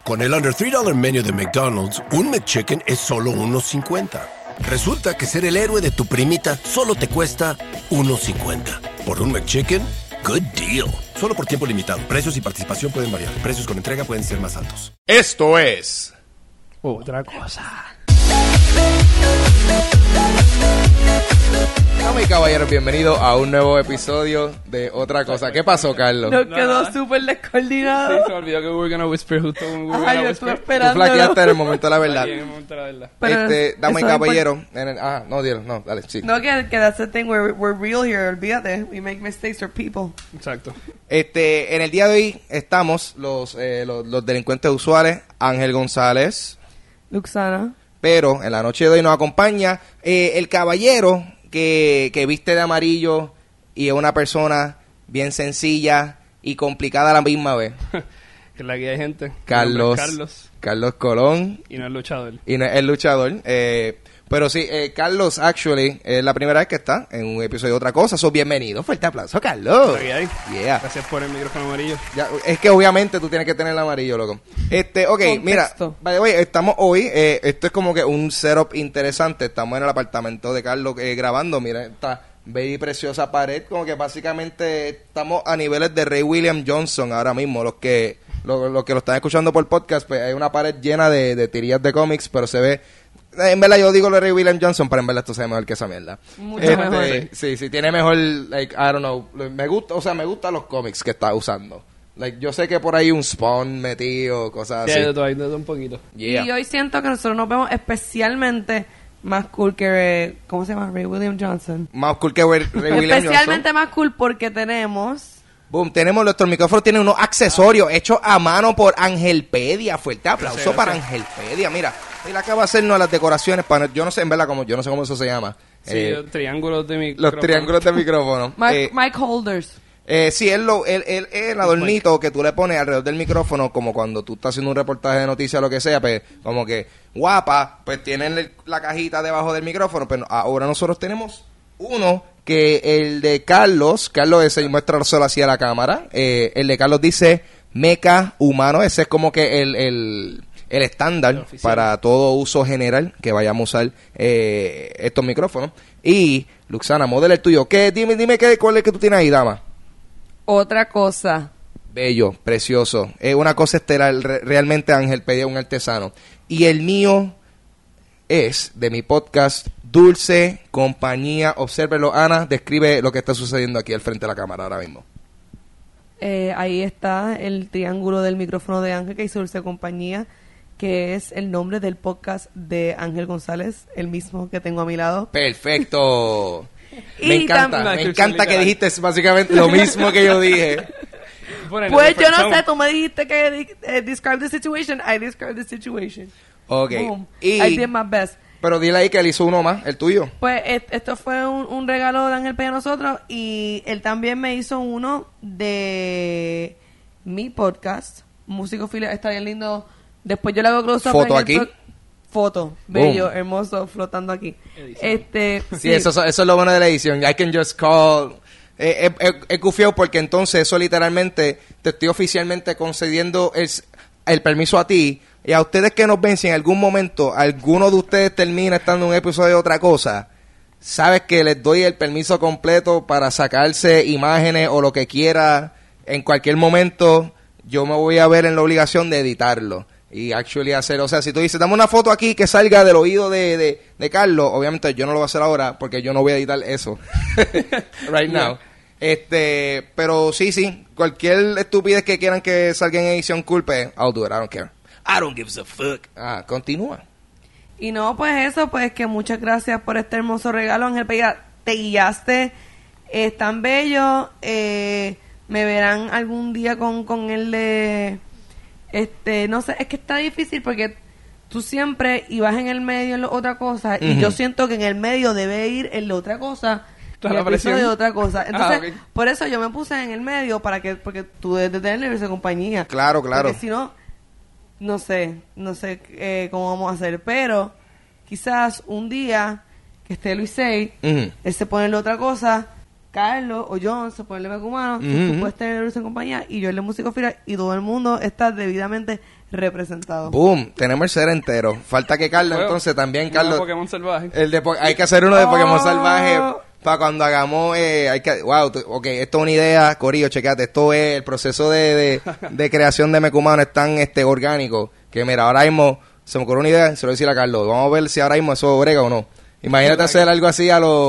Con el Under $3 Menu de McDonald's, un McChicken es solo $1.50. Resulta que ser el héroe de tu primita solo te cuesta $1.50. Por un McChicken, good deal. Solo por tiempo limitado. Precios y participación pueden variar. Precios con entrega pueden ser más altos. Esto es Otra cosa. Damas y caballeros, bienvenidos a un nuevo episodio de Otra Cosa. ¿Qué pasó, Carlos? Nos quedó súper descoordinado. Sí, se me olvidó que we were gonna whisper justo when we were Ajá, gonna yo whisper. estuve Tú esperando. flaqueaste en el momento de la verdad. Ahí en el momento de la verdad. Pero Damas y eso es caballeros, dale, sí. No, que that's the thing, we're real here, olvídate. We make mistakes for people. Exacto. En el día de hoy estamos los delincuentes usuales, Ángel González, Luxana. pero en la noche de hoy nos acompaña el caballero que viste de amarillo y es una persona bien sencilla y complicada a la misma vez. Que la que hay gente. Carlos. Mi nombre es Carlos Colón. y no es luchador. Y no es el luchador. Pero sí, Carlos, actually, es la primera vez que está en un episodio de Otra Cosa. So, bienvenido. Fuerte aplauso, Carlos. La que hay. Yeah. Gracias por el micrófono amarillo. Ya, es que obviamente tú tienes que tener el amarillo, loco. Mira, Contexto. by the way, estamos hoy, esto es como que un setup interesante. Estamos en el apartamento de Carlos grabando. Mira, esta bella y preciosa pared. Como que básicamente estamos a niveles de Ray William Johnson ahora mismo. Los que lo están escuchando por podcast, pues hay una pared llena de tirillas de cómics, pero se ve... En verdad yo digo lo de Ray William Johnson, pero en verdad esto se ve mejor que esa mierda. Mucho mejor. Sí, tiene mejor, like, I don't know, me gustan los cómics que está usando. Like, yo sé que por ahí un Spawn metido, cosas así. Sí, de todo un poquito. Yeah. Y hoy siento que nosotros nos vemos especialmente más cool que, ¿cómo se llama? Ray William Johnson. Más cool que Ray William Especialmente Johnson. más cool porque tenemos... Boom, tenemos nuestro micrófono, tiene unos accesorios hechos a mano por Angelpedia. Fuerte aplauso Gracias. para Angelpedia. Mira, él acaba de hacernos las decoraciones para, yo no sé cómo eso se llama. Sí, los triángulos de micrófono. Los triángulos de micrófono. Mic holders. Sí, él es el adornito que tú le pones alrededor del micrófono, como cuando tú estás haciendo un reportaje de noticias o lo que sea, pues como que guapa, pues tienen la cajita debajo del micrófono, pero ahora nosotros tenemos uno que el de Carlos ese muestra solo así a la cámara, el de Carlos dice meca humano, ese es como que el estándar para todo uso general que vayamos a usar estos micrófonos. Y Luxana, modela el tuyo. Dime cuál es que tú tienes ahí, dama. Otra cosa. Bello, precioso. Es una cosa estelar. Realmente Angelpedia es un artesano. Y el mío es de mi podcast Dulce Compañía. Obsérvelo, Ana. Describe lo que está sucediendo aquí al frente de la cámara ahora mismo. Ahí está el triángulo del micrófono de Ángel que hizo Dulce Compañía, que es el nombre del podcast de Ángel González, el mismo que tengo a mi lado. Perfecto. Y Me encanta tam- que dijiste básicamente lo mismo que yo dije. Pues yo no sé, tú me dijiste que describe the situation, I describe the situation. Ok. Boom. Y, I did my best. pero dile ahí que él hizo uno más, el tuyo. Pues esto fue un regalo de Ángel Peña a nosotros y él también me hizo uno de mi podcast, Musicofilia, está bien lindo. Después yo le hago close-up. ¿Foto en el aquí? Foto, bello, hermoso, flotando aquí. Sí, eso es lo bueno de la edición. I can just call... Es gufiado porque entonces eso literalmente te estoy oficialmente concediendo el permiso a ti y a ustedes que nos ven. Si en algún momento alguno de ustedes termina estando en un episodio de Otra Cosa, sabes que les doy el permiso completo para sacarse imágenes o lo que quiera en cualquier momento. Yo me voy a ver en la obligación de editarlo y actually hacer, o sea, si tú dices, dame una foto aquí que salga del oído de Carlos, obviamente yo no lo voy a hacer ahora porque yo no voy a editar eso right now. Pero sí, cualquier estupidez que quieran que salga en edición, culpe, I'll do it, I don't care. I don't give a fuck. Continúa. Y no, pues eso, pues que muchas gracias por este hermoso regalo, Ángel Peña. Te guiaste, es tan bello. Me verán algún día con el de... no sé, es que está difícil porque tú siempre ibas en el medio en la otra cosa y yo siento que en el medio debe ir en la otra cosa y el episodio de otra cosa. Entonces, okay. Por eso yo me puse en el medio porque tú debes de tener esa compañía. Claro. Porque si no, no sé cómo vamos a hacer, pero quizás un día que esté Luis Sey, él se pone en la otra cosa, Carlos o John se pone el humano, tú puedes tener Luis en compañía y yo el de Musicofilia y todo el mundo está debidamente representado. Boom, tenemos el set entero. Falta que Carlos, entonces también Carlos. Pokémon salvaje. Hay que hacer uno de Pokémon Oh. salvaje para cuando hagamos. Ok, esto es una idea, Corillo, checate. Esto es el proceso de creación de Mecumano, es tan orgánico que mira, ahora mismo se me ocurrió una idea, se lo voy a decir a Carlos. Vamos a ver si ahora mismo eso brega o no. Imagínate hacer algo así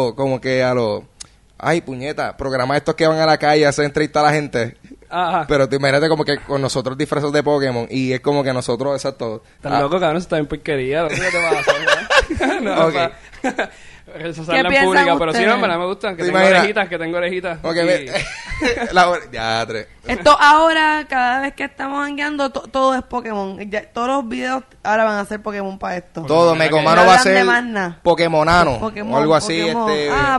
ay, puñeta, programar estos que van a la calle a hacer entrevistas a la gente. Ajá. Pero tú imagínate como que con nosotros disfrazados de Pokémon y es como que nosotros, exacto. Estás loco, cabrón, eso está bien porquería. No sé qué te pasa, ¿no? Ok. Eso ¿Qué sale en piensan pública, pero sí, ustedes? no, en verdad me gustan. Que ¿Te tengo imaginas? orejitas, Ok, y- ya, tres. Esto ahora, cada vez que estamos hangueando, todo es Pokémon. Todos los videos ahora van a ser Pokémon para esto. Todo, Porque Mecomano no va a hablan de ser más nada. Pokémonano Pokémon, o algo así. Pokémon.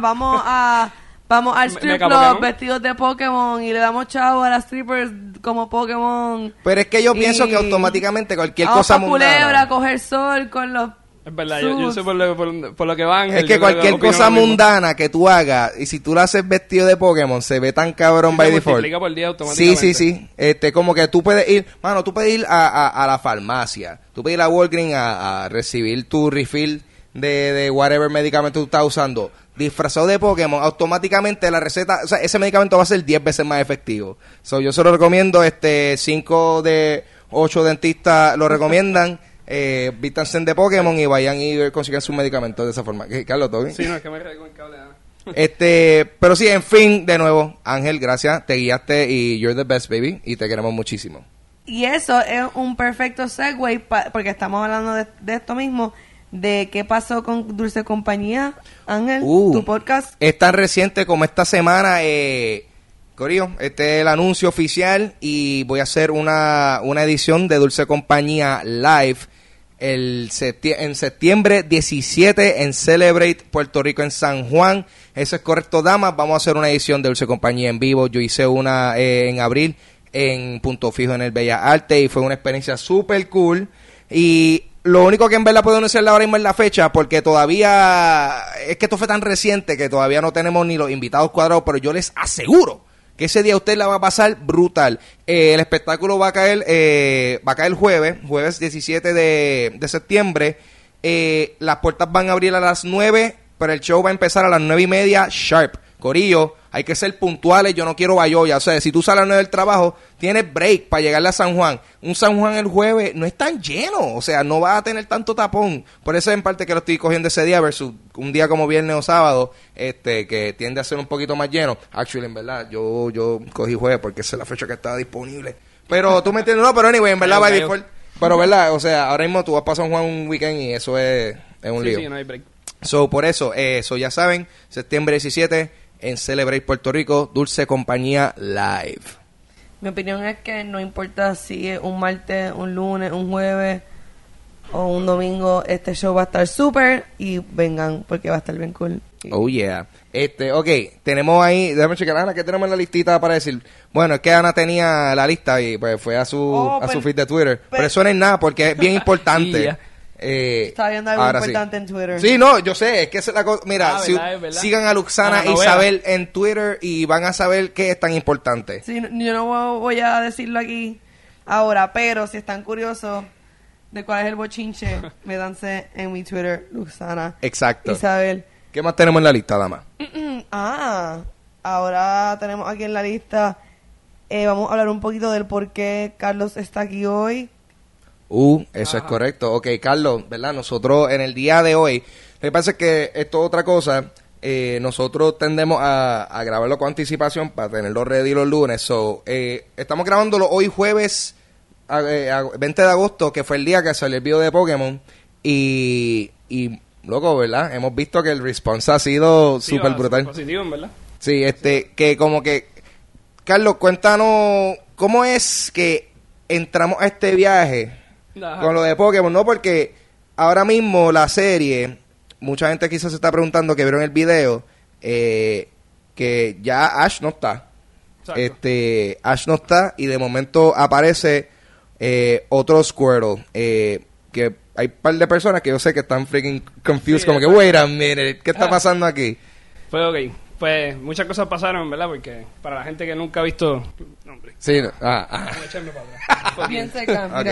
Vamos al strip Mecha club Pokémon. vestidos de Pokémon y le damos chavo a las strippers como Pokémon. Pero es que yo Y- pienso que automáticamente cualquier Vamos cosa pa' Culebra a mundana. coger sol con los... Es verdad, yo suits. sé por lo que van. Es que cualquier cosa mundana que tú hagas, y si tú la haces vestido de Pokémon, se ve tan cabrón by default. multiplica por día Sí, automáticamente. sí. Como que tú puedes ir, a la farmacia, tú puedes ir a Walgreens a recibir tu refill de whatever medicamento tú estás usando. Disfrazado de Pokémon, automáticamente la receta, o sea, ese medicamento va a ser 10 veces más efectivo. So, yo se lo recomiendo, 5 de 8 dentistas lo recomiendan. Vístanse de Pokémon y vayan y consigan sus medicamentos de esa forma. Carlos, ¿todo bien? Sí, no, es que me reí con el cable. Ana. Pero sí, en fin, de nuevo, Ángel, gracias, te guiaste y you're the best, baby, y te queremos muchísimo. Y eso es un perfecto segue porque estamos hablando de esto mismo, de qué pasó con Dulce Compañía, Ángel, tu podcast. Es tan reciente como esta semana, Corillo, este es el anuncio oficial y voy a hacer una edición de Dulce Compañía Live en septiembre 17 en Celebrate, Puerto Rico, en San Juan. Eso es correcto, damas. Vamos a hacer una edición de Dulce Compañía en vivo. Yo hice una en abril en Punto Fijo en el Bellas Artes y fue una experiencia súper cool. Y lo único que en verdad puedo anunciar ahora mismo es la fecha, porque todavía es que esto fue tan reciente que todavía no tenemos ni los invitados cuadrados, pero yo les aseguro que ese día usted la va a pasar brutal. El espectáculo va a caer jueves 17 de septiembre. Las puertas van a abrir a las 9, pero el show va a empezar a las 9:30 sharp. Corillo, hay que ser puntuales, yo no quiero bayoya. O sea, si tú sales a las 9 del trabajo, tienes break para llegarle a San Juan. Un San Juan el jueves no es tan lleno, o sea, no vas a tener tanto tapón. Por eso en parte que lo estoy cogiendo ese día versus un día como viernes o sábado, que tiende a ser un poquito más lleno. Actually, en verdad, yo cogí jueves porque esa es la fecha que estaba disponible. Pero tú me entiendes, no, pero anyway, en verdad va a default. Pero verdad, o sea, ahora mismo tú vas para San Juan un weekend y eso es un lío. Sí, no hay break. So, por eso, ya saben, septiembre 17 en Celebrate Puerto Rico, Dulce Compañía Live. Mi opinión es que no importa si es un martes, un lunes, un jueves o un domingo, este show va a estar súper y vengan porque va a estar bien cool. Oh yeah. Ok, tenemos ahí, déjame checar, Ana, ¿qué tenemos en la listita para decir? Bueno, es que Ana tenía la lista y pues fue a su feed de Twitter, pero eso no es nada porque es bien importante. Sí, ya. Estaba viendo algo ahora importante en Twitter. Sí, no, yo sé, es que esa es la cosa. Mira, ¿verdad? sigan a Luxana A la novela. Isabel en Twitter y van a saber qué es tan importante. Sí, yo no voy a decirlo aquí ahora, pero si están curiosos de cuál es el bochinche, métanse en mi Twitter, Luxana Exacto. Isabel. ¿Qué más tenemos en la lista, dama? Ahora tenemos aquí en la lista, vamos a hablar un poquito del por qué Carlos está aquí hoy. Eso es correcto. Ok, Carlos, ¿verdad? Nosotros en el día de hoy, lo que pasa es que esto es otra cosa, nosotros tendemos a grabarlo con anticipación para tenerlo ready los lunes. So, estamos grabándolo hoy jueves 20 de agosto, que fue el día que salió el video de Pokémon. Y loco, ¿verdad? Hemos visto que el response ha sido Sí, súper va, brutal. positivo, en verdad. Sí, que como que... Carlos, cuéntanos, ¿cómo es que entramos a este viaje Ajá. con lo de Pokémon? No, porque ahora mismo la serie, mucha gente quizás se está preguntando que vieron el video, que ya Ash no está. Exacto. Ash no está y de momento aparece otro Squirtle, que hay un par de personas que yo sé que están freaking confused, Sí, como que, exacto. wait a minute, ¿qué está pasando aquí? Pues ok, pues muchas cosas pasaron, ¿verdad? Porque para la gente que nunca ha visto... No, hombre, Sí, voy a echarme para atrás. Bien cerca, Ok. mira.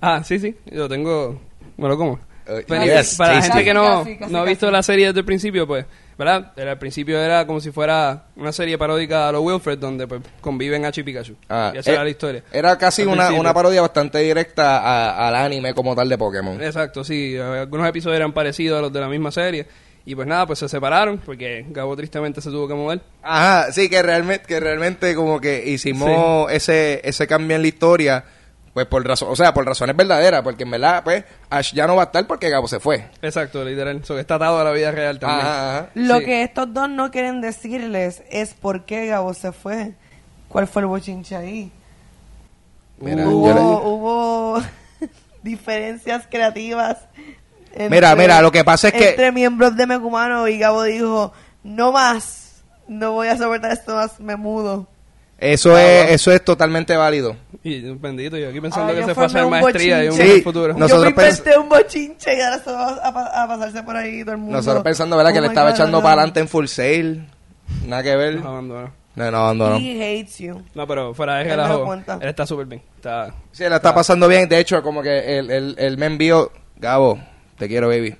Sí, yo tengo... Me lo como. Pero Yes, para la tasty. gente que Casi, no ha visto casi. la serie desde el principio, pues, ¿verdad? Al principio era como si fuera una serie paródica a los Wilfred, donde pues conviven Ash y Pikachu. Y esa era la historia. Era casi Al una principio. parodia bastante directa al anime como tal de Pokémon. Exacto, sí. Algunos episodios eran parecidos a los de la misma serie. Y pues nada, pues se separaron porque Gabo tristemente se tuvo que mover. Ajá, sí, que realmente como que hicimos ese cambio en la historia, pues por razones verdaderas, porque en verdad, pues, Ash ya no va a estar porque Gabo se fue. Exacto, literal. Eso que está atado a la vida real también. Ajá. Lo Sí. que estos dos no quieren decirles es por qué Gabo se fue. ¿Cuál fue el bochinche ahí? Mira, Hubo diferencias creativas. Mira, lo que pasa es que... entre miembros de Mecumano, y Gabo dijo, no más, no voy a soportar esto más, me mudo. Eso es totalmente válido. Y bendito, yo aquí pensando Ay, que yo se fue a hacer formé un maestría y un bochinche. buen Sí, futuro. no- Yo Nosotros me inventé un bochinche y ahora se va a pasarse por ahí todo el mundo. Nosotros pensando, ¿verdad? Oh Que le my estaba God, echando no. para adelante en Full Sail. Nada que ver. Nos abandonó. No, abandonó. He hates you. No, pero fuera de Él me lo relajo, cuenta. él está súper bien. Está... Sí, la está pasando bien. De hecho, como que él me envió... Gabo, te quiero, baby.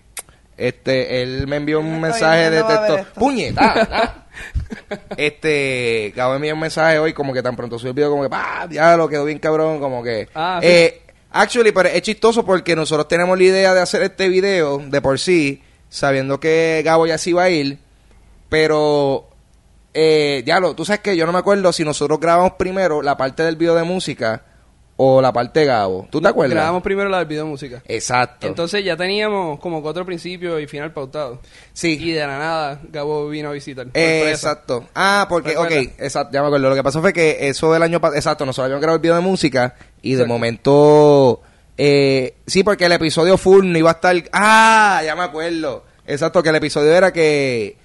Él me envió un Oye, mensaje de no va a ver texto. esto. ¡Puñeta! Gabo me envió un mensaje hoy, como que tan pronto subió el video, como que, diablo, quedó bien cabrón, como que... Sí. Actually, pero es chistoso porque nosotros tenemos la idea de hacer este video de por sí, sabiendo que Gabo ya se iba a ir, pero... tú sabes que yo no me acuerdo si nosotros grabamos primero la parte del video de música o la parte de Gabo. ¿Tú te acuerdas? Grabamos primero la del video de música. Exacto. Entonces ya teníamos como 4 principios y final pautados. Sí. Y de la nada, Gabo vino a visitar. Sorpresa. Exacto. Porque, Recuerda. exacto, ya me acuerdo. Lo que pasó fue que eso del año pasado, exacto, nosotros habíamos grabado el video de música y de Exacto. momento, sí, porque el episodio full no iba a estar, ya me acuerdo. Exacto, que el episodio era que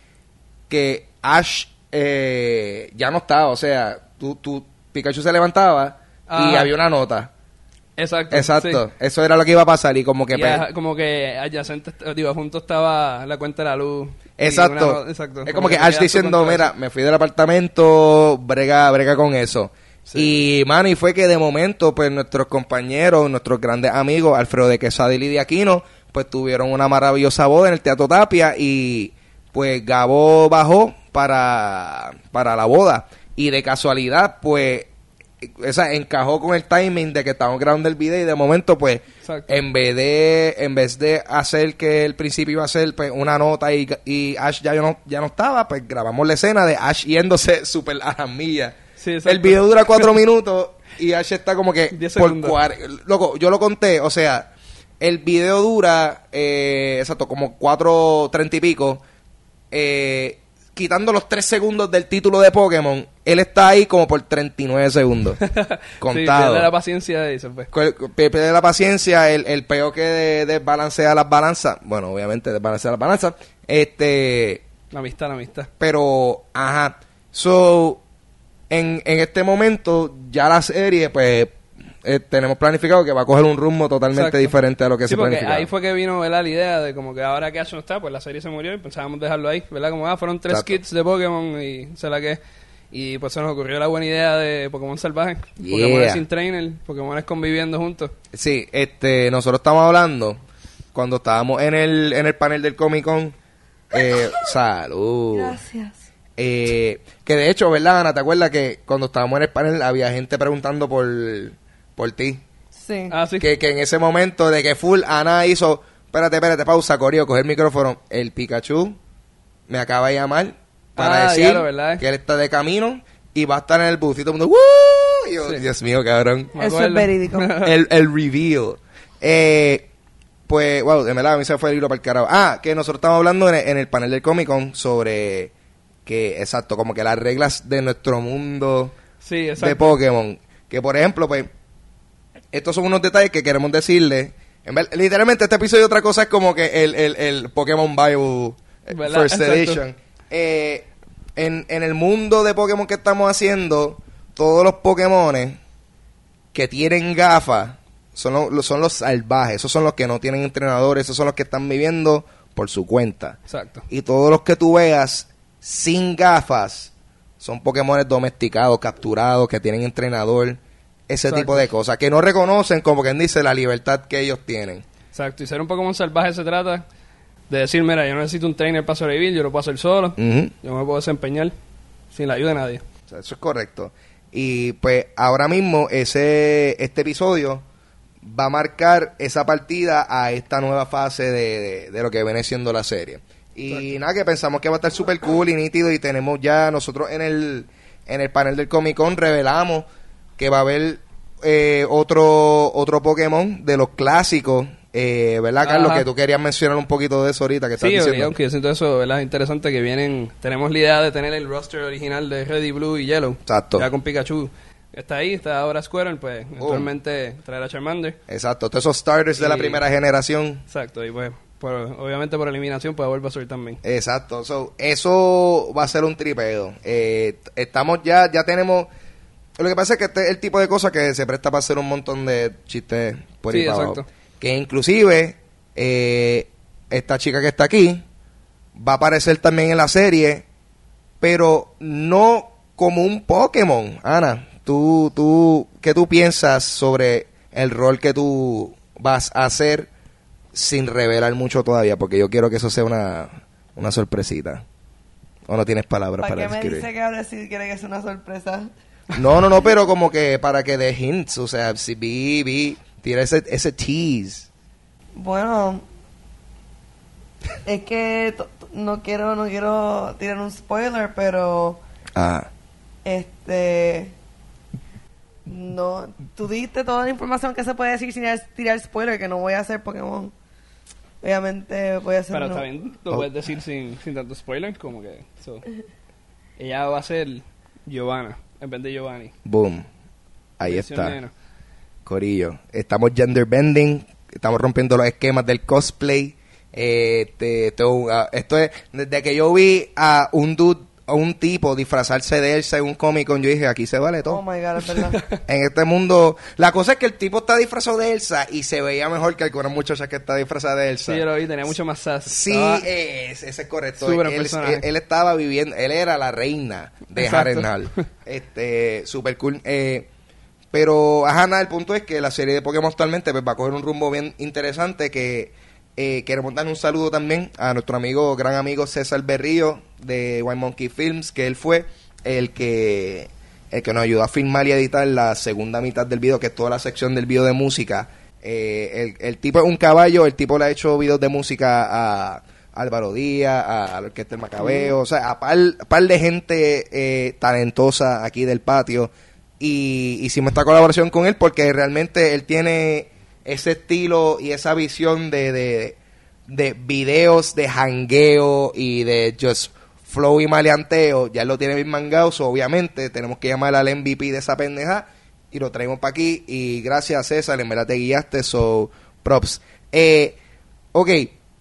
Ash ya no estaba, o sea, Pikachu se levantaba y Ajá. había una nota. Exacto. Exacto, sí. eso era lo que iba a pasar y como que... Y como que adyacente, junto estaba la cuenta de la luz. y Exacto. exacto. Es como que te Ash quedaste diciendo, con todo mira, eso. me fui del apartamento, brega con eso. Sí. Y, mano, y fue que de momento, pues, nuestros compañeros, nuestros grandes amigos, Alfredo de Quesada y Lidia Aquino, pues, tuvieron una maravillosa boda en el Teatro Tapia y, pues, Gabo bajó para la boda. Y de casualidad, pues, encajó con el timing de que estábamos grabando el video y de momento, pues, Exacto. en vez de hacer que el principio iba a ser pues una nota y Ash ya no estaba, pues grabamos la escena de Ash yéndose súper a las millas. Sí, exacto. El video dura 4 minutos y Ash está como que 10 por segundos. loco, yo lo conté, o sea, el video dura exacto, como 4:30 y pico, quitando los 3 segundos del título de Pokémon, él está ahí como por 39 segundos. Contado. Sí, pierde la paciencia de eso, pues. Pierde la paciencia, el peo que desbalancea las balanzas. Bueno, obviamente desbalancea las balanzas. La amistad. Pero, ajá. So, en este momento, ya la serie, pues, tenemos planificado que va a coger un rumbo totalmente Exacto. diferente a lo que Sí, se porque planificaba. ahí fue que vino, ¿verdad? La idea de como que ahora que Ash no está, pues la serie se murió y pensábamos dejarlo ahí, ¿verdad? Como, fueron 3 Exacto. kits de Pokémon y se la que... Y pues se nos ocurrió la buena idea de Pokémon salvaje. Yeah. Pokémon sin trainer, Pokémon conviviendo juntos. Sí, nosotros estamos hablando, cuando estábamos en el panel del Comic Con, salud. Gracias. Que de hecho, ¿verdad, Ana? ¿Te acuerdas que cuando estábamos en el panel había gente preguntando por ti? Sí. Ah, sí. Que en ese momento de que full Ana hizo, espérate, pausa, Corio, coger el micrófono. El Pikachu me acaba de llamar para decir diablo, ¿verdad? que él está de camino y va a estar en el bus y todo el mundo, ¡woo! Y yo, Sí. Dios mío, cabrón. Me Eso acuerdo. es verídico. el reveal. Pues, wow, de verdad, a mí se fue el hilo para el carajo. Que nosotros estamos hablando en el panel del Comic Con sobre que, exacto, como que las reglas de nuestro mundo Sí, de exacto. Pokémon. Que, por ejemplo, pues, estos son unos detalles que queremos decirle. Literalmente, este episodio otra cosa es como que el Pokémon Bio ¿Verdad? First Exacto. Edition. En el mundo de Pokémon que estamos haciendo, todos los Pokémones que tienen gafas son los salvajes. Esos son los que no tienen entrenadores. Esos son los que están viviendo por su cuenta. Exacto. Y todos los que tú veas sin gafas son Pokémones domesticados, capturados, que tienen entrenador, ese tipo de cosas, que no reconocen, como quien dice, la libertad que ellos tienen. Exacto, y ser un Pokémon salvaje se trata de decir, mira, yo no necesito un trainer para sobrevivir, yo lo puedo hacer solo, yo me puedo desempeñar sin la ayuda de nadie. O sea, eso es correcto. Y pues ahora mismo este episodio va a marcar esa partida a esta nueva fase de lo que viene siendo la serie. Y nada, que pensamos que va a estar súper cool y nítido, y tenemos ya nosotros en el panel del Comic Con revelamos que va a haber otro Pokémon de los clásicos, ¿verdad, Carlos? Que tú querías mencionar un poquito de eso ahorita que estás diciendo. Sí, aunque yo siento eso, ¿verdad? Interesante que tenemos la idea de tener el roster original de Red y Blue y Yellow. Exacto. Ya con Pikachu. Está ahí, está ahora Squirtle, pues eventualmente traer a Charmander. Exacto, todos esos starters de la primera generación. Exacto, y pues obviamente por eliminación puede volver a subir también. Exacto, eso va a ser un tripeo. Estamos ya tenemos... Lo que pasa es que este es el tipo de cosas que se presta para hacer un montón de chistes por ahí para abajo. Que inclusive esta chica que está aquí va a aparecer también en la serie, pero no como un Pokémon. Ana, ¿qué tú piensas sobre el rol que tú vas a hacer sin revelar mucho todavía? Porque yo quiero que eso sea una sorpresita. ¿O no tienes palabras para describir? ¿Para qué me dice que ahora sí quiere que sea una sorpresa? No, pero como que para que dé hints, o sea, si tira ese tease. Bueno, es que no quiero tirar un spoiler, pero no, tú diste toda la información que se puede decir sin tirar spoiler, que no voy a hacer Pokémon. Obviamente voy a hacer pero está bien, lo puedes decir sin tanto spoiler, como que ella va a ser Giovanna en vez de Giovanni. Boom. Ahí está. Corillo. Estamos gender bending. Estamos rompiendo los esquemas del cosplay. Esto es... Desde que yo vi a un tipo disfrazarse de Elsa en un Comic Con, yo dije, aquí se vale todo. Oh my God, es verdad. En este mundo... La cosa es que el tipo está disfrazado de Elsa y se veía mejor que algunas muchachas que está disfrazada de Elsa. Sí, yo lo vi, tenía mucho más sass. Sí, ese es correcto. Él estaba viviendo... Él era la reina de Harrenhal. Super cool. Pero, nada, el punto es que la serie de Pokémon actualmente pues, va a coger un rumbo bien interesante que... queremos dar un saludo también a nuestro gran amigo César Berrío de White Monkey Films, que él fue el que nos ayudó a filmar y editar la segunda mitad del video, que es toda la sección del video de música. El tipo es un caballo, el tipo le ha hecho videos de música a Álvaro Díaz, a la Orquesta del Macabeo, o sea, a par de gente talentosa aquí del patio. Y hicimos esta colaboración con él porque realmente él tiene ese estilo y esa visión de videos de jangueo y de just flow y maleanteo. Ya él lo tiene bien mangado, so obviamente tenemos que llamar al MVP de esa pendeja y lo traemos para aquí. Y gracias, César, en verdad te guiaste, so props. Ok,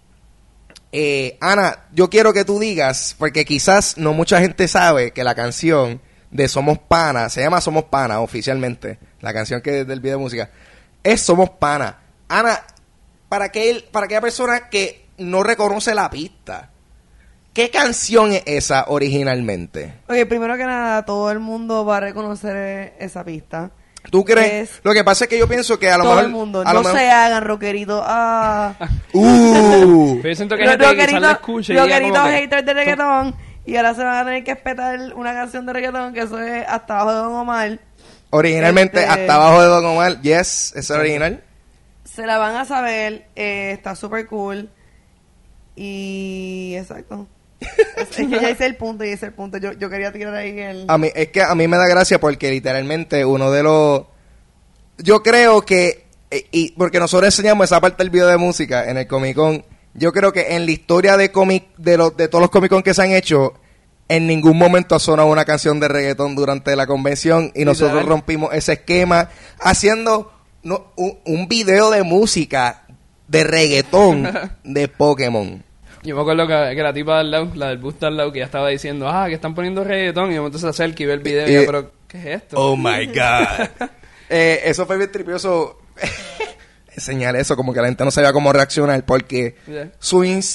Ana, yo quiero que tú digas, porque quizás no mucha gente sabe que la canción de Somos Pana, se llama Somos Pana oficialmente, la canción que es del video de música, es Somos Pana. Ana, para aquella persona que no reconoce la pista, ¿qué canción es esa originalmente? Oye, primero que nada, todo el mundo va a reconocer esa pista. ¿Tú crees? Lo que pasa es que yo pienso que a lo todo mejor... el mundo, no se hagan rockeritos. Pero yo siento que hay gente que quizás la escucha y rockeritos haters de reggaetón, y ahora se van a tener que espetar una canción de reggaetón que eso es Hasta Abajo de Don Omar. Originalmente Hasta Abajo de Don Omar, yes, ¿es original? Se la van a saber, está súper cool. Y exacto. Es que ya hice el punto. Yo quería tirar ahí Es que a mí me da gracia porque literalmente uno de los... Yo creo que... y porque nosotros enseñamos esa parte del video de música en el Comic Con. Yo creo que en la historia de todos los Comic Con que se han hecho, en ningún momento ha sonado una canción de reggaetón durante la convención. Y nosotros rompimos ese esquema haciendo un video de música de reggaetón de Pokémon. Yo me acuerdo que la tipa al lado, la del bus al lado, que ya estaba diciendo, que están poniendo reggaetón, y de momento se acerca y ve el video y yo, pero, ¿qué es esto? Oh my God. Eso fue bien tripioso enseñar eso, como que la gente no sabía cómo reaccionar, porque su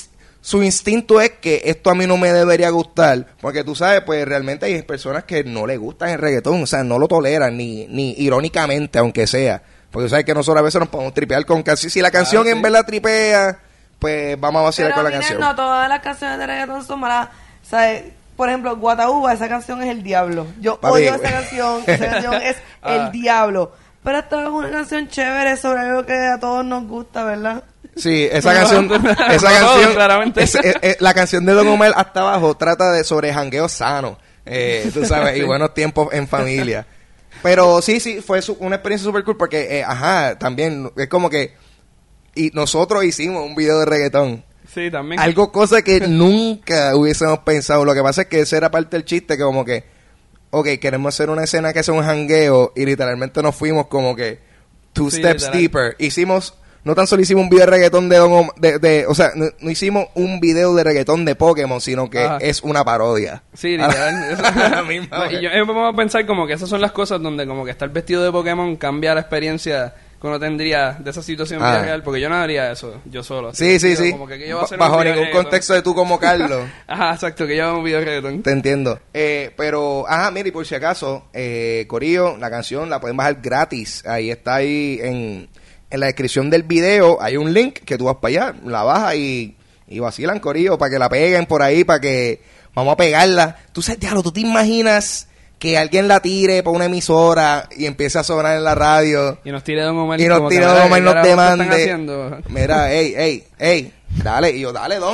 su instinto es que esto a mí no me debería gustar, porque tú sabes, pues realmente hay personas que no les gustan el reggaetón, o sea, no lo toleran, ni irónicamente, aunque sea, porque tú sabes que nosotros a veces nos podemos tripear con casi, si la canción en verdad tripea, pues vamos a vacilar con la canción. No, todas las canciones de reggaetón son malas, o sea, por ejemplo, Guataúba, esa canción es el diablo, yo odio esa canción es el diablo, pero esta es una canción chévere sobre algo que a todos nos gusta, ¿verdad? Sí, esa canción, claramente. La canción de Don Omar hasta abajo trata sobre jangueo sano, tú sabes, y buenos tiempos en familia. Pero sí, fue una experiencia super cool porque, también es como que y nosotros hicimos un video de reggaetón. Sí, también. Cosa que nunca hubiésemos pensado. Lo que pasa es que esa era parte del chiste, que como que, queremos hacer una escena que sea un jangueo y literalmente nos fuimos como que two steps deeper. No tan solo hicimos un video de reggaetón o sea, no hicimos un video de reggaetón de Pokémon, sino que es una parodia. Sí, literal. Y yo me pongo a pensar como que esas son las cosas donde como que estar vestido de Pokémon cambia la experiencia que uno tendría de esa situación en vida real, porque yo no haría eso, yo solo. Sí. Como que yo voy a hacer bajo ningún contexto de tú como Carlos. Exacto, que yo hago un video de reggaetón. Te entiendo. Pero, mira, y por si acaso, Corillo, la canción la pueden bajar gratis. Ahí está en la descripción del video hay un link que tú vas para allá, la bajas y vacilan, Corillo, para que la peguen por ahí, para que vamos a pegarla. Tú sabes, diablo, ¿tú te imaginas que alguien la tire por una emisora y empiece a sonar en la radio? Y nos tire Don Omar. Y nos tire Don Omar y nos demande. Mira, ey, dale. Y yo, dale.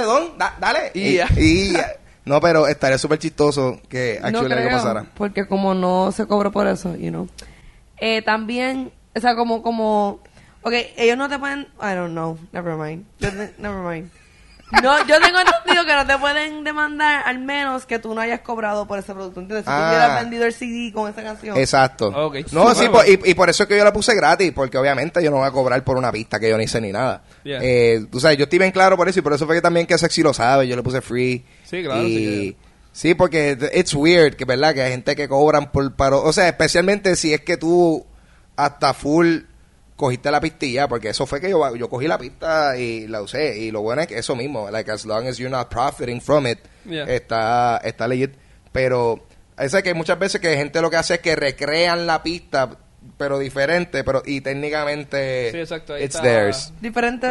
Y no, pero estaría súper chistoso que actually algo pasara. Porque como no se cobró por eso, también, o sea, como ellos no te pueden... I don't know. Never mind. No, yo tengo entendido que no te pueden demandar al menos que tú no hayas cobrado por ese producto. ¿Entiendes? Si tú hubieras vendido el CD con esa canción. Exacto. Okay. No, sí, y por eso es que yo la puse gratis, porque obviamente yo no voy a cobrar por una pista que yo ni sé ni nada. Yeah. Tú sabes, yo estoy bien claro por eso, y por eso fue que también que Sexy lo sabe, yo le puse free. Sí, claro. Sí, porque it's weird, que verdad, que hay gente que cobran o sea, especialmente si es que tú hasta full cogiste la pistilla, porque eso fue que yo cogí la pista y la usé, y lo bueno es que eso mismo, like as long as you're not profiting from it, está legit. Pero es que muchas veces que gente lo que hace es que recrean la pista pero diferente, y técnicamente sí, exacto, it's theirs. Diferente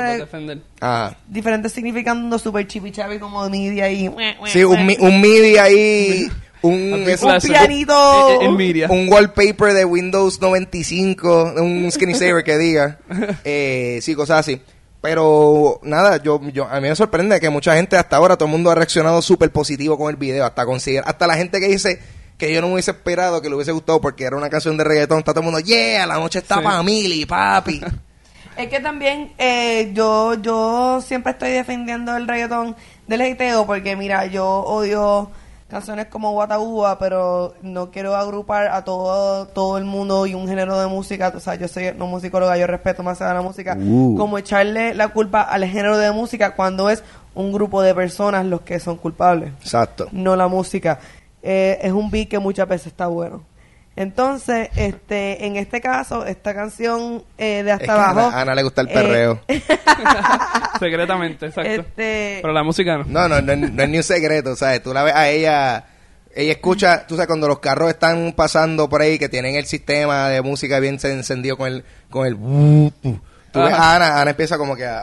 significando super chipichapi como MIDI ahí. Sí, un MIDI ahí. Un pianito, un wallpaper de Windows 95, un screensaver que diga, sí, cosas así. Pero nada, a mí me sorprende que mucha gente hasta ahora, todo el mundo ha reaccionado súper positivo con el video, hasta la gente que dice que yo no me hubiese esperado que le hubiese gustado porque era una canción de reggaetón, está todo el mundo, la noche está para Mili, papi. Es que también yo siempre estoy defendiendo el reggaetón del hateo porque mira, yo odio canciones como Guataúba, pero no quiero agrupar a todo el mundo y un género de música. O sea, yo soy no musicóloga, yo respeto más a la música. Como echarle la culpa al género de música cuando es un grupo de personas los que son culpables. Exacto. No la música. Es un beat que muchas veces está bueno. Entonces, en este caso, esta canción de Hasta Abajo... A Ana le gusta el perreo. Secretamente, exacto. Pero la música no. No es ni un secreto, ¿sabes? Tú la ves a ella escucha, tú sabes, cuando los carros están pasando por ahí, que tienen el sistema de música bien encendido con el tú ves a Ana empieza como que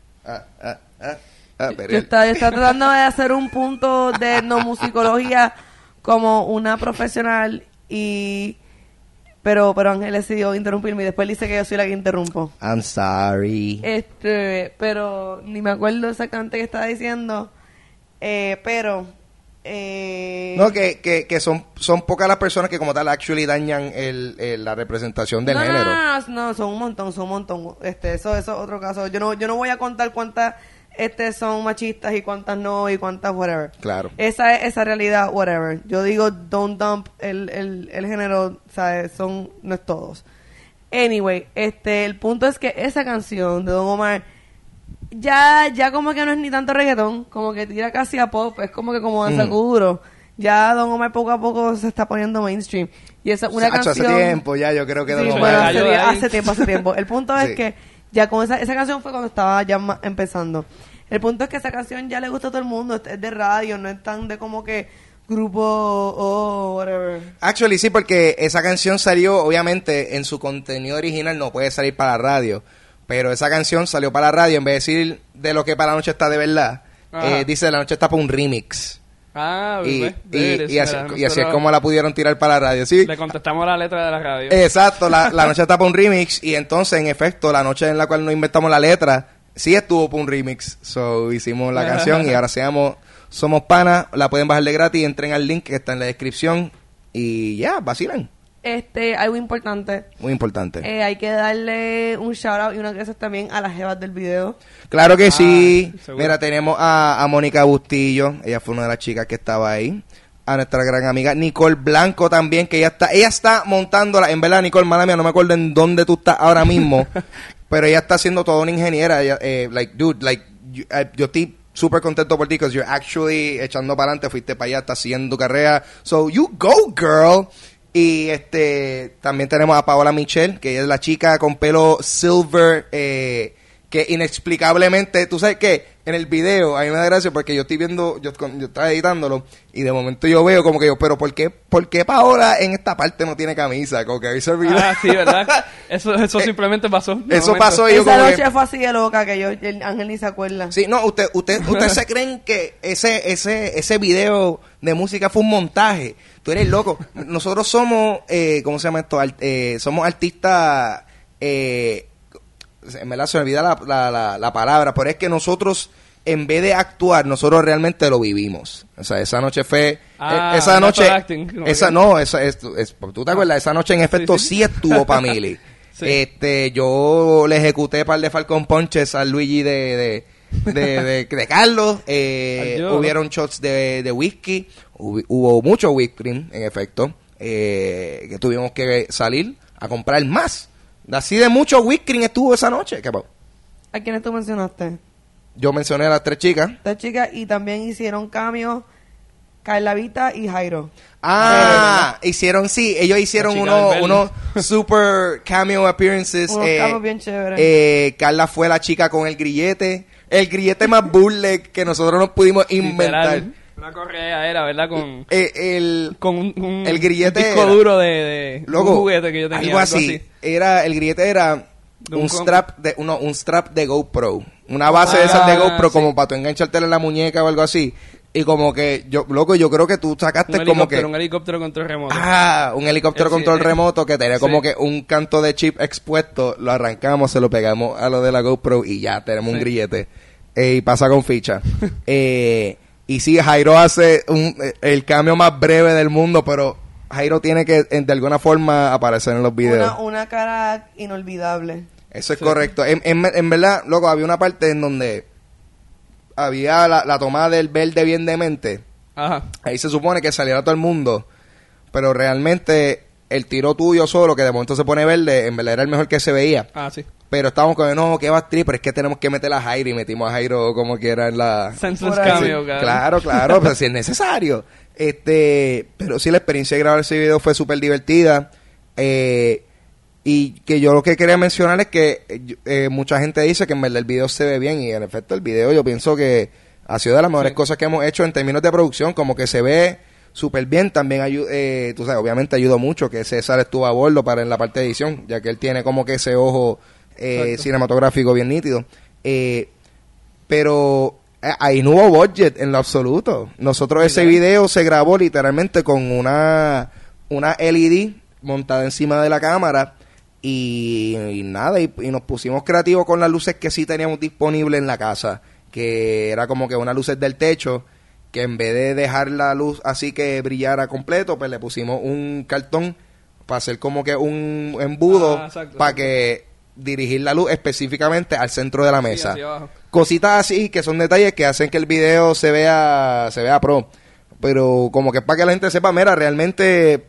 yo estaba tratando de hacer un punto de etnomusicología como una profesional pero Ángel decidió interrumpirme y después dice que yo soy la que interrumpo. I'm sorry. Pero ni me acuerdo exactamente qué estaba diciendo. No, que son pocas las personas que como tal actually dañan la representación del género. No, son un montón. Eso es otro caso. Yo no voy a contar cuántas son machistas y cuántas no y cuántas whatever. Claro. Esa realidad whatever. Yo digo don't dump el género, ¿sabes? No es todos. Anyway, el punto es que esa canción de Don Omar ya como que no es ni tanto reggaetón, como que tira casi a pop, es como que como danza duro. Ya Don Omar poco a poco se está poniendo mainstream. Y esa una canción hace tiempo ya, yo creo que sí, Don Omar hace tiempo. El punto es que ya con esa canción fue cuando estaba ya empezando. El punto es que esa canción ya le gusta a todo el mundo, es de radio, no es tan de como que grupo o whatever. Actually, sí, porque esa canción salió, obviamente, en su contenido original no puede salir para la radio, pero esa canción salió para la radio, en vez de decir de lo que para la noche está de verdad, dice de la noche está para un remix. Y así es como la pudieron tirar para la radio, ¿sí? Le contestamos la letra de la radio. Exacto, la noche está para un remix, y entonces, en efecto, la noche en la cual nos inventamos la letra, sí estuvo para un remix. So, hicimos la canción y ahora Somos Panas, la pueden bajar de gratis, entren al link que está en la descripción y ya, vacilan. Algo importante. Muy importante. Hay que darle un shout out y unas gracias también a las jevas del video. Claro que sí. Seguro. Mira, tenemos a Mónica Bustillo, ella fue una de las chicas que estaba ahí. A nuestra gran amiga Nicole Blanco también, que ella está montándola. En verdad, Nicole, mala mía, no me acuerdo en dónde tú estás ahora mismo, pero ella está haciendo toda una ingeniera. Ella, yo estoy súper contento por ti, because you're actually echando para adelante, fuiste para allá, estás siguiendo tu carrera. So, you go, girl. Y también tenemos a Paola Michelle, que ella es la chica con pelo silver, que inexplicablemente, tú sabes que en el video, a mí me da gracia porque yo estoy viendo, yo estaba editándolo y de momento yo veo como que ¿pero por qué Paola en esta parte no tiene camisa? Como que ahí se olvida. Sí, ¿verdad? Eso simplemente pasó. Eso pasó y yo esa como noche que, fue así de loca que el Ángel ni se acuerda. sí, no, usted se creen que ese video de música fue un montaje. Tú eres loco. Nosotros somos, ¿cómo se llama esto? Somos artistas, en verdad se me olvida la palabra, pero es que nosotros, en vez de actuar, nosotros realmente lo vivimos. O sea, esa noche fue, esa noche, tú te acuerdas, esa noche en efecto sí estuvo para Mili. Sí. Yo le ejecuté par de Falcon Punches al Luigi de Carlos, hubieron shots de whisky, hubo mucho whipped cream, en efecto, que tuvimos que salir a comprar más. Así de mucho whipped cream estuvo esa noche. ¿Qué pasó? ¿A quiénes tú mencionaste? Yo mencioné a las tres chicas. Las chicas, y también hicieron cambios Carla Vita y Jairo. Ellos hicieron unos super cameo appearances. Unos cameos bien chéveres. Carla fue la chica con el grillete más burle que nosotros nos pudimos inventar. Literal. Una correa era, ¿verdad? Con el grillete disco duro de loco, un juguete que yo tenía. Algo así. El grillete era un strap de GoPro. Una base de esas de GoPro, sí, como para tú enganchártela en la muñeca o algo así. Y como que, yo creo que tú sacaste como que... un helicóptero control remoto. Un helicóptero control remoto que tenía como que un canto de chip expuesto. Lo arrancamos, se lo pegamos a lo de la GoPro y ya, tenemos un grillete. Y pasa con ficha. Y sí, Jairo hace el cambio más breve del mundo, pero Jairo tiene que, de alguna forma, aparecer en los videos. Una cara inolvidable. Eso es correcto. En verdad, loco, había una parte en donde había la tomada del verde bien demente. Ajá. Ahí se supone que saliera todo el mundo, pero realmente el tiro tuyo solo, que de momento se pone verde, en verdad era el mejor que se veía. Sí. Pero estábamos con, no, que va a pero es que tenemos que meter a Jairo, y metimos a Jairo como que era en la... Senseless cameo, claro, pero si es necesario. Pero sí, la experiencia de grabar ese video fue súper divertida. Y que yo lo que quería mencionar es que mucha gente dice que en verdad el video se ve bien, y en efecto el video yo pienso que ha sido de las mejores cosas que hemos hecho en términos de producción, como que se ve súper bien. También tú sabes, obviamente ayudó mucho que César estuvo a bordo en la parte de edición, ya que él tiene como que ese ojo cinematográfico bien nítido. Pero ahí no hubo budget en lo absoluto. Nosotros ese video se grabó literalmente con una LED montada encima de la cámara y nada, y nos pusimos creativos con las luces que sí teníamos disponibles en la casa, que era como que unas luces del techo, que en vez de dejar la luz así que brillara completo, pues le pusimos un cartón para hacer como que un embudo para que dirigir la luz específicamente al centro de la mesa. Sí, cositas así que son detalles que hacen que el video se vea pro, pero como que es para que la gente sepa, mira, realmente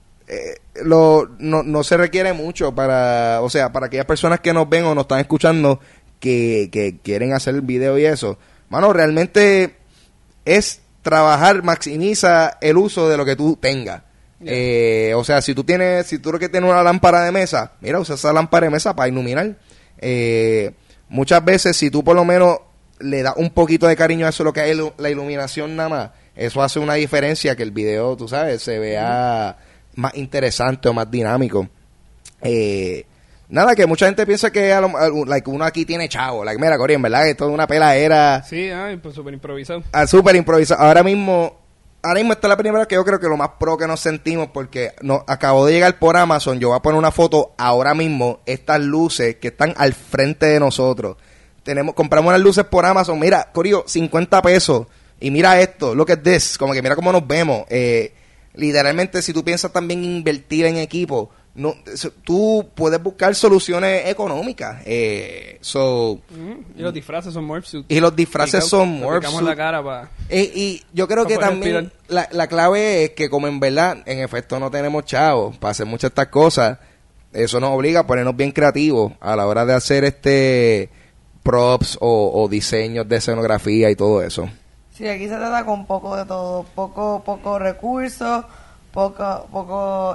no se requiere mucho para aquellas personas que nos ven o nos están escuchando que quieren hacer el video y eso, mano, realmente es trabajar, maximiza el uso de lo que tú tengas. O sea, si tú lo que tienes una lámpara de mesa, mira, usa esa lámpara de mesa para iluminar. Muchas veces, si tú por lo menos le da un poquito de cariño a eso, lo que es la iluminación nada más, eso hace una diferencia que el video, tú sabes, se vea más interesante o más dinámico. Nada, que mucha gente piensa que uno aquí tiene chavo. Mira, Cory, en verdad, esto es una peladera. Sí, pues súper improvisado. Súper improvisado. Ahora mismo esta es la primera vez que yo creo que lo más pro que nos sentimos, porque acabó de llegar por Amazon. Yo voy a poner una foto ahora mismo, estas luces que están al frente de nosotros. Compramos unas luces por Amazon. Mira, Corio, 50 pesos. Y mira esto, look at this. Como que mira cómo nos vemos. Literalmente, si tú piensas también invertir en equipo, tú puedes buscar soluciones económicas. Y los disfraces son morph suits. Y los disfraces son morph suits. La cara para... y yo creo que también la clave es que como en verdad, en efecto, no tenemos chavos para hacer muchas de estas cosas, eso nos obliga a ponernos bien creativos a la hora de hacer props o diseños de escenografía y todo eso. Sí, aquí se trata con poco de todo, poco recursos, poco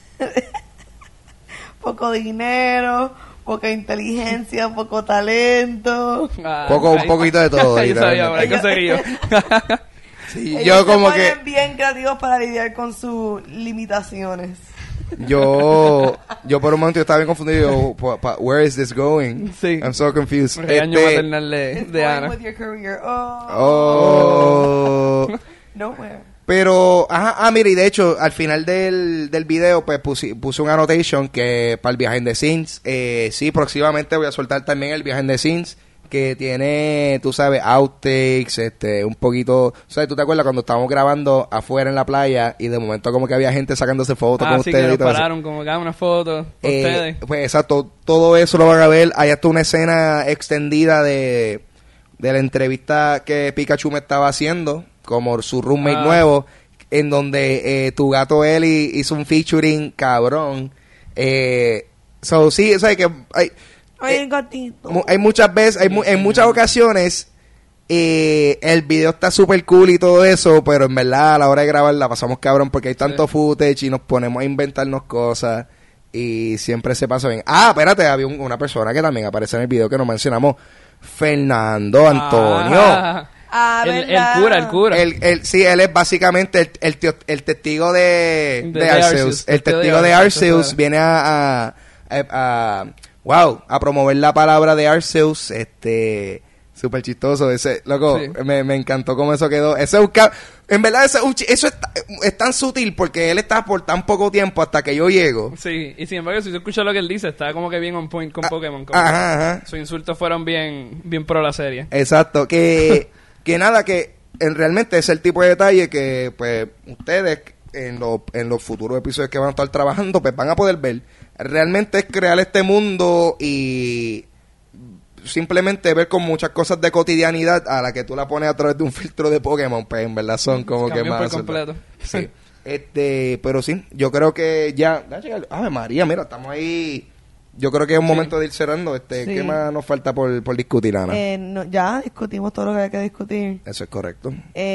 poco dinero, poca inteligencia, poco talento, un poquito de todo. Yo sabía, por ahí conseguí Sí, ellos yo como se que ponen bien creativos para lidiar con sus limitaciones. yo por un momento estaba bien confundido. Where is this going? Sí. I'm so confused. Regaño maternal de Ana. With your career. Nowhere. Pero, mira, y de hecho, al final del video, pues puse un annotation que para el behind the scenes. Sí, próximamente voy a soltar también el behind the scenes, que tiene, tú sabes, outtakes, un poquito, ¿sabes? ¿Tú te acuerdas cuando estábamos grabando afuera en la playa y de momento como que había gente sacándose fotos con sí, ustedes? que y todo pararon eso? como que hagan una foto con ustedes. Pues exacto, todo eso lo van a ver. Hay hasta una escena extendida de la entrevista que Pikachu me estaba haciendo, como su roommate nuevo, en donde tu gato Eli hizo un featuring cabrón. Sí, o sea que Ay, gatito. hay muchas veces, en muchas ocasiones, el video está súper cool y todo eso, pero en verdad a la hora de grabar la pasamos cabrón porque hay tanto footage y nos ponemos a inventarnos cosas y siempre se pasa bien. Espérate, había una persona que también aparece en el video que nos mencionamos, Fernando Antonio. El cura. Sí, él es básicamente el testigo de Arceus. El testigo de Arceus viene a promover la palabra de Arceus. Súper chistoso ese, loco, sí. me encantó cómo eso quedó. En verdad eso es tan sutil porque él está por tan poco tiempo hasta que yo llego. Sí, y sin embargo si tú escuchas lo que él dice, está como que bien on point con Pokémon. Ajá. Sus insultos fueron bien pro la serie. Exacto, que nada, que realmente es el tipo de detalle que pues ustedes en los futuros episodios que van a estar trabajando pues van a poder ver. Realmente es crear este mundo y simplemente ver con muchas cosas de cotidianidad a la que tú la pones a través de un filtro de Pokémon, pues en verdad son como que más... por completo. Sí. Pero sí, yo creo que ya... Ave María, mira, estamos ahí... Yo creo que es un momento de ir cerrando. Sí. ¿Qué más nos falta por discutir, Ana? Ya discutimos todo lo que hay que discutir. Eso es correcto.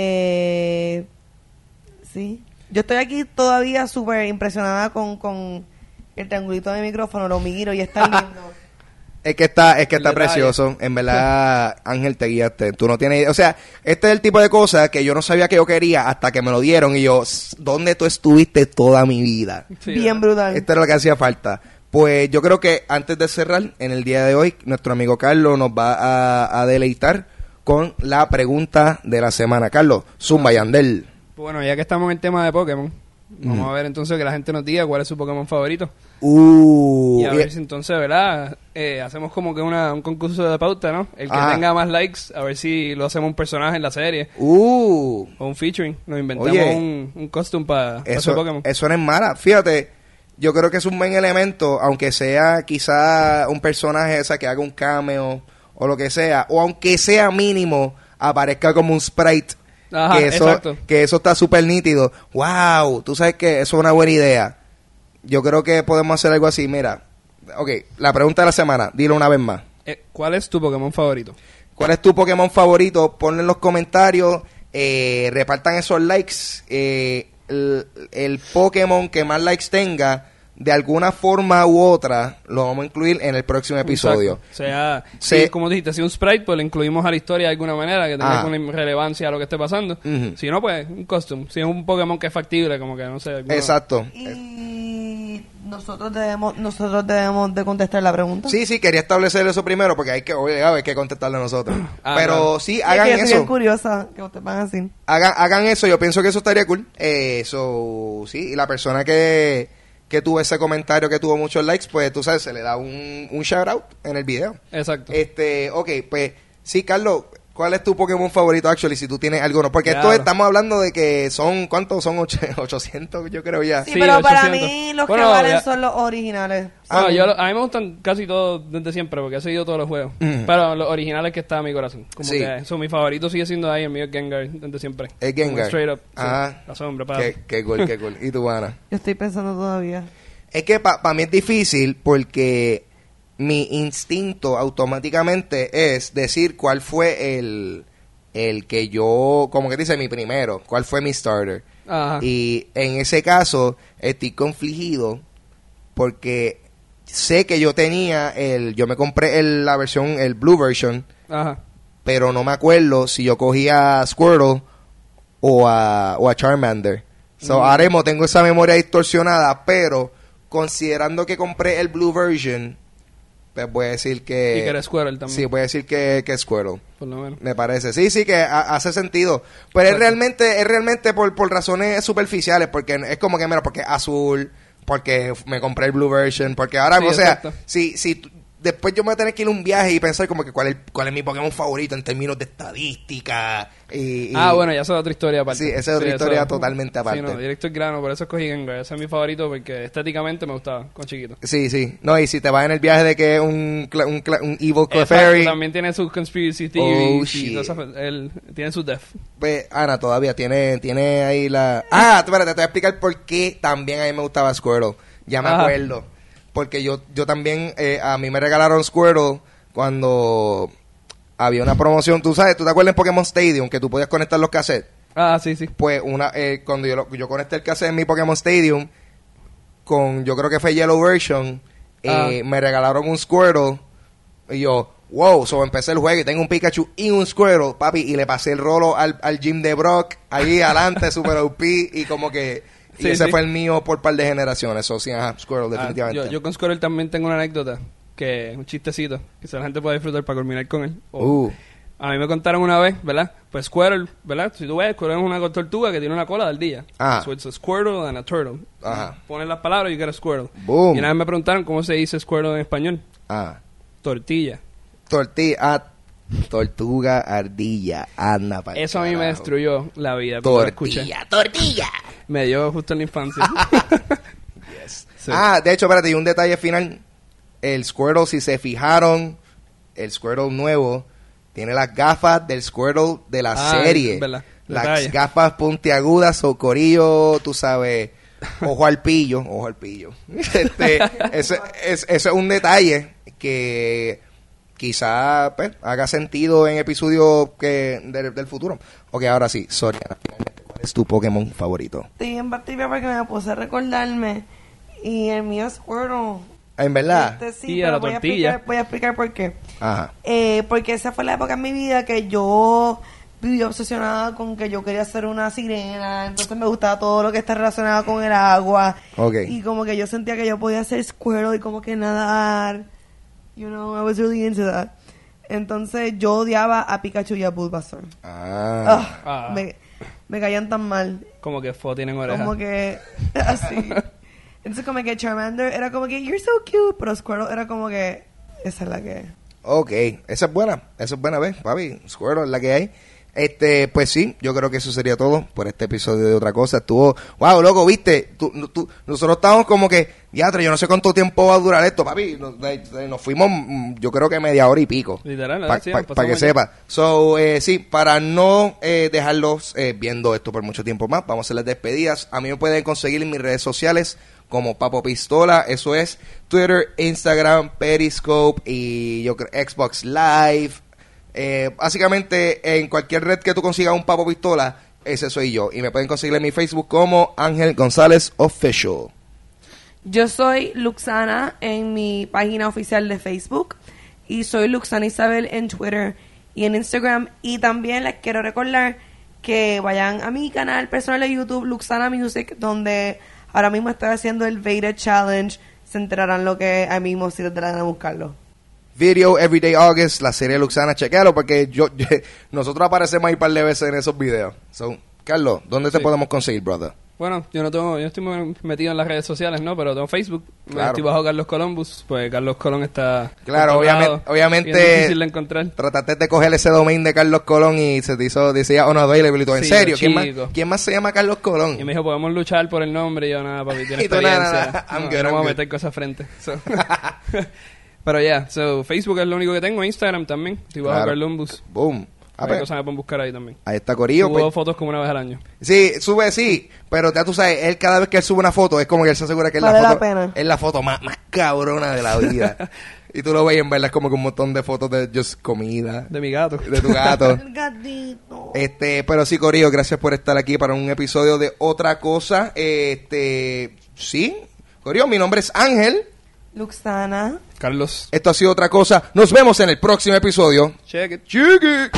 Sí. Yo estoy aquí todavía súper impresionada con el triangulito de micrófono. Lo miro y está lindo. Es que está precioso. En verdad, Ángel, te guiaste. Tú no tienes... O sea, este es el tipo de cosas que yo no sabía que yo quería hasta que me lo dieron. Y yo, ¿dónde tú estuviste toda mi vida? Sí, bien brutal. Esto era lo que hacía falta. Pues yo creo que antes de cerrar, en el día de hoy, nuestro amigo Carlos nos va a deleitar con la pregunta de la semana. Carlos, zumba Yandel. Bueno, ya que estamos en el tema de Pokémon, vamos a ver entonces que la gente nos diga cuál es su Pokémon favorito. Y a ver si entonces, ¿verdad? Hacemos como que un concurso de pauta, ¿no? El que tenga más likes, a ver si lo hacemos un personaje en la serie. O un featuring. Nos inventamos un costume para ese Pokémon. Eso no es mala. Fíjate. Yo creo que es un buen elemento, aunque sea quizá un personaje que haga un cameo o lo que sea, o aunque sea mínimo, aparezca como un sprite. Ajá, que eso está súper nítido. ¡Wow! Tú sabes que eso es una buena idea. Yo creo que podemos hacer algo así. Mira, la pregunta de la semana, dilo una vez más. ¿Cuál es tu Pokémon favorito? ¿Cuál es tu Pokémon favorito? Ponlo en los comentarios, repartan esos likes. El Pokémon que más likes tenga, de alguna forma u otra lo vamos a incluir en el próximo episodio. Exacto. Si, como dijiste, si un sprite, pues le incluimos a la historia de alguna manera, que tenga alguna relevancia a lo que esté pasando. Si no, pues un costume. Si es un Pokémon que es factible, como que no sé. Exacto. Y nosotros debemos de contestar la pregunta. Sí, quería establecer eso primero porque hay que contestarlo nosotros. Pero claro. sí, hagan eso. Estoy bien curiosa que ustedes van a decir. Hagan eso, yo pienso que eso estaría cool. Sí, y la persona que tuvo ese comentario que tuvo muchos likes, pues tú sabes, se le da un shout out en el video. Exacto. Ok, pues sí, Carlos, ¿cuál es tu Pokémon favorito, actually, si tú tienes alguno? Porque claro. esto estamos hablando de que son, ¿cuántos? Son 800, yo creo ya. Sí, pero 800. para mí los que valen son los originales. A mí me gustan casi todos desde siempre, porque he seguido todos los juegos. Pero los originales que están en mi corazón. Como que son mi favorito, sigue siendo ahí, el mío es Gengar desde siempre. Es Gengar. Straight up. La sombra, para. Qué cool. ¿Y tú, Ana? Yo estoy pensando todavía. Es que para mí es difícil porque mi instinto automáticamente es decir cuál fue el que yo, como que dice, mi primero, cuál fue mi starter. Ajá. Y en ese caso estoy confligido porque sé que yo me compré la versión, el Blue version, Ajá. pero no me acuerdo si yo cogía a Squirtle o a Charmander. Ahora mismo tengo esa memoria distorsionada, pero considerando que compré el Blue version, pues voy a decir que... Y que eres Squirtle también. Sí, voy a decir que es Squirtle. Por lo menos. Me parece. Sí, que hace sentido. Pero es realmente por razones superficiales, porque es como que, mira, porque es azul, porque me compré el Blue version, porque ahora, Sí, o sea, exacto. si después yo me voy a tener que ir a un viaje y pensar como que cuál es mi Pokémon favorito en términos de estadística. Bueno, ya esa es otra historia aparte. Sí, esa es otra historia totalmente aparte. Sí, no, directo al grano, por eso escogí Gengar. Ese es mi favorito porque estéticamente me gustaba con chiquito. Sí. No, y si te vas en el viaje de que es un Evil Clefairy. También tiene sus conspiracy theories. Oh, shit. Él tiene su death. Pues, Ana, todavía tiene ahí la... espérate, te voy a explicar por qué también a mí me gustaba Squirtle. Ya me acuerdo. Porque yo también, a mí me regalaron Squirtle cuando había una promoción. ¿Tú te acuerdas en Pokémon Stadium que tú podías conectar los cassettes? Sí. Pues cuando yo conecté el cassette en mi Pokémon Stadium, yo creo que fue Yellow Version, me regalaron un Squirtle y yo, wow, empecé el juego y tengo un Pikachu y un Squirtle, papi, y le pasé el rolo al gym de Brock, ahí adelante, Super OP, y como que... Y ese fue el mío por par de generaciones. Squirtle, definitivamente. Yo con Squirtle también tengo una anécdota, que es un chistecito, que la gente puede disfrutar para culminar con él. A mí me contaron una vez, ¿verdad? Pues Squirtle, ¿verdad? Si tú ves, Squirtle es una tortuga que tiene una cola de ardilla. So it's a Squirtle and a turtle. Pones las palabras y you get a Squirtle. Boom. Y una vez me preguntaron cómo se dice Squirtle en español. Tortilla. Tortuga, ardilla, anda para eso a mí me destruyó la vida. Tortilla. Me dio justo en la infancia. Yes. Sí. De hecho, espérate, y un detalle final. El Squirtle, si se fijaron, el Squirtle nuevo tiene las gafas del Squirtle de la serie. Las gafas puntiagudas o corillo, tú sabes, ojo al pillo. Ese es un detalle que quizá haga sentido en episodios del futuro. Ok, ahora sí, Soriana, finalmente, ¿cuál es tu Pokémon favorito? Estoy en partida porque me puse a recordarme y el mío es Squirtle. ¿En verdad? Sí, pero la tortilla. Voy a explicar por qué. Ajá. Porque esa fue la época en mi vida que yo viví obsesionada con que yo quería ser una sirena, entonces me gustaba todo lo que está relacionado con el agua. Okay. Y como que yo sentía que yo podía ser Squirtle y como que nadar. You know, I was really into that. Entonces yo odiaba a Pikachu y a Bulbasaur. Me caían tan mal. Como que tienen orejas. Como que así. Entonces como que Charmander era como que you're so cute, pero Squirtle era como que esa es la que es. Ok, esa es buena, ¿ves, papi? Squirtle es la que hay. Pues sí, yo creo que eso sería todo por este episodio de Otra Cosa. Estuvo, wow, loco, viste, nosotros estábamos como que, diatre, yo no sé cuánto tiempo va a durar esto, papi. Nos fuimos, yo creo que media hora y pico. Literal, para que sepa. Sí, para no dejarlos viendo esto por mucho tiempo más, vamos a hacer las despedidas. A mí me pueden conseguir en mis redes sociales como Papo Pistola, eso es Twitter, Instagram, Periscope y yo creo Xbox Live. Básicamente en cualquier red que tú consigas un Papo Pistola, ese soy yo. Y me pueden conseguir en mi Facebook como Ángel González Official. Yo soy Luxana en mi página oficial de Facebook y soy Luxana Isabel en Twitter y en Instagram. Y también les quiero recordar que vayan a mi canal personal de YouTube, Luxana Music, donde ahora mismo estoy haciendo el Beta Challenge. Se enterarán lo que ahí mismo si tratarán de buscarlo. Video Everyday August, la serie Luxana, chequealo porque nosotros aparecemos ahí un par de veces en esos videos. So, Carlos, ¿dónde te podemos conseguir, brother? Bueno, yo estoy muy metido en las redes sociales, ¿no? Pero tengo Facebook. Claro. Estoy bajo Carlos Columbus, pues Carlos Colón está... Claro, obviamente bien difícil de encontrar. Trataste de coger ese domain de Carlos Colón y se te hizo, decía unavailable y todo. ¿En serio? ¿Quién más se llama Carlos Colón? Y me dijo, podemos luchar por el nombre. Y yo, nada, papi, tiene experiencia. No vamos a meter cosas frente. So. Pero so Facebook es lo único que tengo. Instagram también. Estoy bajo Columbus. Boom. Hay cosas que pueden buscar ahí también. Ahí está Corillo. Subo fotos como una vez al año. Sí, pero ya tú sabes, él cada vez que él sube una foto es como que él se asegura que es la foto más cabrona de la vida. Y tú lo ves y en verdad es como que un montón de fotos de just comida. De mi gato. De tu gato. El gatito. Pero sí, Corillo, gracias por estar aquí para un episodio de Otra Cosa. Sí, Corillo, mi nombre es Ángel. Luxana. Carlos. Esto ha sido Otra Cosa. Nos vemos en el próximo episodio. Check it. Check it.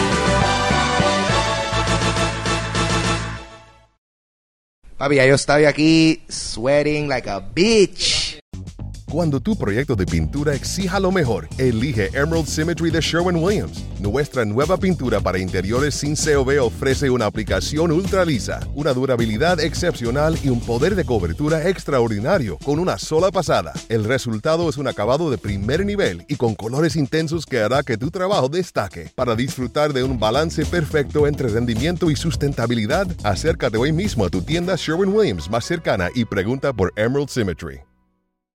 Papi, yo estaba aquí sweating like a bitch. Cuando tu proyecto de pintura exija lo mejor, elige Emerald Symmetry de Sherwin-Williams. Nuestra nueva pintura para interiores sin COV ofrece una aplicación ultra lisa, una durabilidad excepcional y un poder de cobertura extraordinario con una sola pasada. El resultado es un acabado de primer nivel y con colores intensos que hará que tu trabajo destaque. Para disfrutar de un balance perfecto entre rendimiento y sustentabilidad, acércate hoy mismo a tu tienda Sherwin-Williams más cercana y pregunta por Emerald Symmetry.